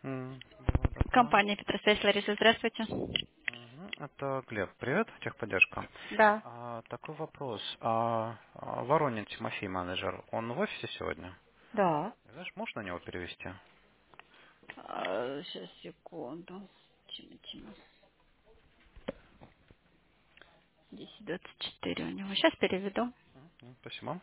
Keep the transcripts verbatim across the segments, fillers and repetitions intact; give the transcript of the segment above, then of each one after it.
М, было такое. Компания Петросвязь, Лариса, здравствуйте. Мгм. Это Глеб. Привет, техподдержка. Да. А, такой вопрос. А, а, Воронин Тимофей, менеджер, он в офисе сегодня? Да. Знаешь, можешь на него перевести? А, сейчас, секунду. Тима, Тима. десять двадцать четыре у него. Сейчас переведу. М, Спасибо.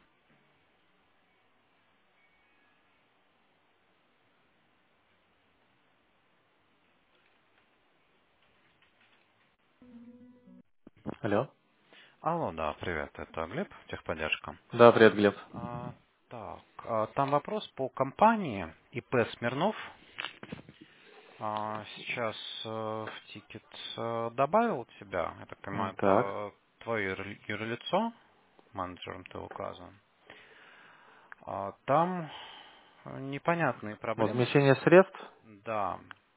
Алло. Алло, да, привет, это Глеб, техподдержка. Да, привет, Глеб. А, так, а, там вопрос по компании И П Смирнов. А, сейчас э, в тикет э, добавил тебя, я так М, понимаю, Так. это твое юр- юрлицо, менеджером ты указан. А, Там э, непонятные проблемы. Возмещение средств? Да.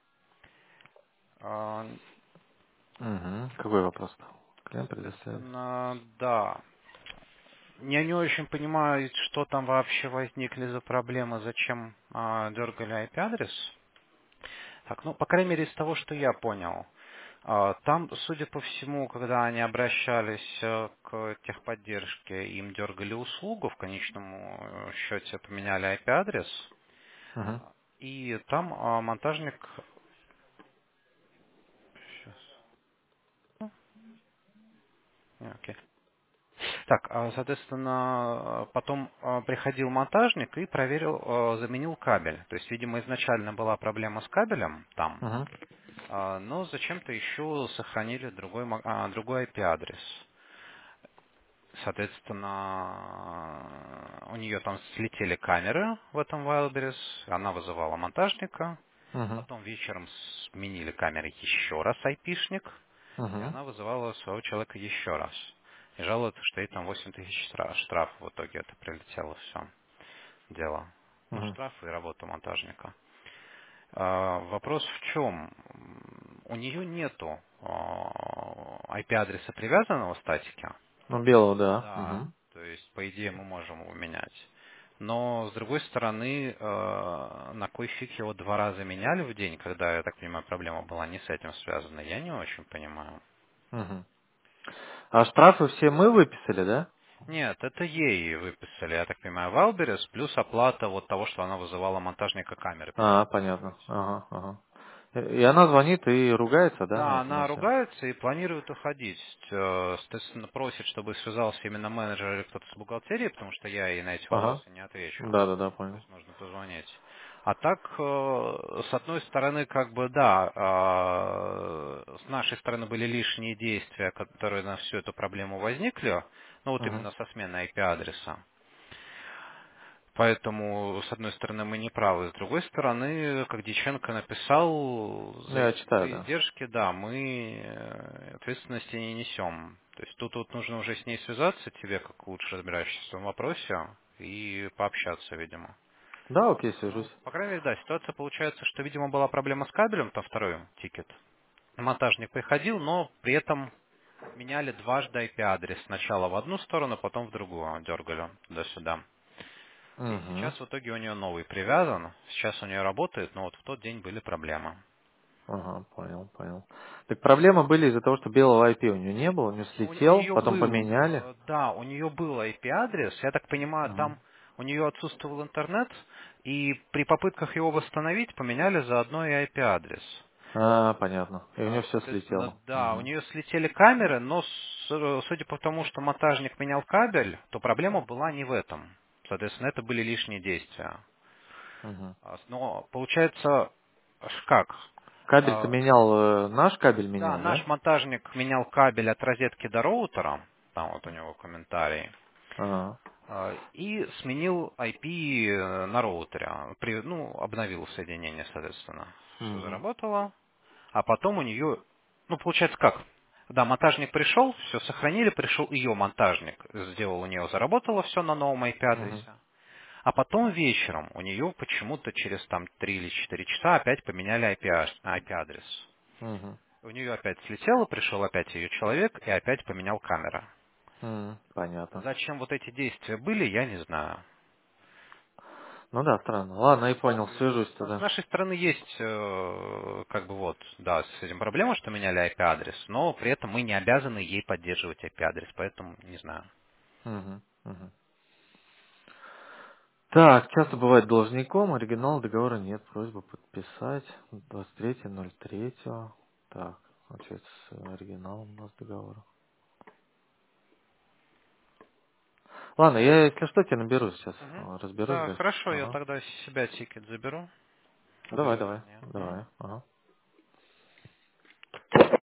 А, Угу. Какой вопрос? Клиент предоставит. Соответственно, да. Я не очень понимаю, что там вообще возникли за проблемы, зачем а, дергали ай пи-адрес. Так, ну, по крайней мере, из того, что я понял. а, Там, судя по всему, когда они обращались э, к техподдержке, им дергали услугу, в конечном э, счете поменяли ай пи-адрес, Угу. и там а, монтажник... Сейчас. Окей. Так, а, соответственно, потом а, приходил монтажник и проверил, а, заменил кабель. То есть, видимо, изначально была проблема с кабелем там, Угу. а, но зачем-то еще сохранили другой, ма- а, другой ай пи-адрес. Соответственно, у нее там слетели камеры в этом Wildberries, она вызывала монтажника, Угу. потом вечером сменили камеры еще раз айпишник, и Угу. она вызывала своего человека еще раз. И жалуется, что ей там восемь тысяч штра- штраф в итоге это прилетело все дело. Ну, Угу. штраф и работа монтажника. А, Вопрос в чем? У нее нету а, ай пи-адреса привязанного в статике. Ну, белого, да. Да, Угу. то есть, по идее, мы можем его менять. Но, с другой стороны, э, на кой фиг его два раза меняли в день, когда, я так понимаю, проблема была не с этим связана, я не очень понимаю. Угу. А штрафы все мы выписали, да? Нет, это ей выписали, я так понимаю, Валберес, плюс оплата вот того, что она вызывала монтажника камеры А, понятно. перемонтировать. Ага, ага. И она звонит и ругается, да, на Да, это на она все? ругается и планирует уходить. Э, Соответственно, просит, чтобы связался именно менеджер или кто-то с бухгалтерии, потому что я ей на эти Ага. вопросы не отвечу. Да, да, да, То понял. есть нужно позвонить. А так, э, с одной стороны, как бы да, э, с нашей стороны были лишние действия, которые на всю эту проблему возникли, ну вот Угу. именно со сменой ай пи-адреса. Поэтому, с одной стороны, мы не правы. С другой стороны, как Дьяченко написал, Ну, за, я из- читаю, за да. издержки, да, мы э, ответственности не несем. То есть тут, тут нужно уже с ней связаться, тебе, как лучше разбираешься в своем вопросе, и пообщаться, видимо. Да, окей, Ну, свяжусь. по крайней мере, да, ситуация получается, что, видимо, была проблема с кабелем, там второй тикет. Монтажник приходил, но при этом меняли дважды ай пи-адрес. Сначала в одну сторону, потом в другую дергали туда-сюда. И Угу. сейчас в итоге у нее новый привязан. Сейчас у нее работает, но вот в тот день были проблемы. Ага, понял, понял. Так проблемы были из-за того, что белого ай пи у нее не было, у нее Ну, у, у слетел, нее потом был, поменяли. э, да, у нее был ай пи-адрес. Я так понимаю, Угу. там у нее отсутствовал интернет, и при попытках его восстановить поменяли заодно и ай пи-адрес. А, понятно. И у А, нее все Соответственно, слетело. да, у Угу. нее слетели камеры, но с- э, судя по тому, что монтажник менял кабель, то проблема была не в этом. Соответственно, это были лишние действия. Угу. А, Но получается, ш- как? Кабель-то А, менял, э, наш кабель Да, менял, наш да? монтажник менял кабель от розетки до роутера, там вот у него комментарий, Ага. а, и сменил ай пи э, на роутере, при- ну, обновил соединение, соответственно. Все Угу. заработало, а потом у нее, ну, получается как? Да, монтажник пришел, все сохранили, пришел ее монтажник, сделал у нее, заработало все на новом ай Угу. пи-адресе, а потом вечером у нее почему-то через там три или четыре часа опять поменяли ай пи-адрес. Угу. У нее опять слетело, пришел опять ее человек и опять поменял камеры. М, понятно. Зачем вот эти действия были, я не знаю. Ну да, странно. Ладно, я понял, свяжусь С тогда. нашей стороны есть, э, как бы вот, да, с этим проблема, что меняли ай пи-адрес, но при этом мы не обязаны ей поддерживать ай пи-адрес, поэтому не знаю. Мгм, мгм. Так, часто бывает должником, оригинала договора нет, просьба подписать двадцать третье ноль третьего. Так, получается, с оригиналом у нас договора. Ладно, я, если что, тебе наберу сейчас, Мгм. э, разберусь Да, дальше. хорошо, я Ага. тогда с себя тикет заберу. Давай, давай, Уведомление. Мгм. давай. Ага.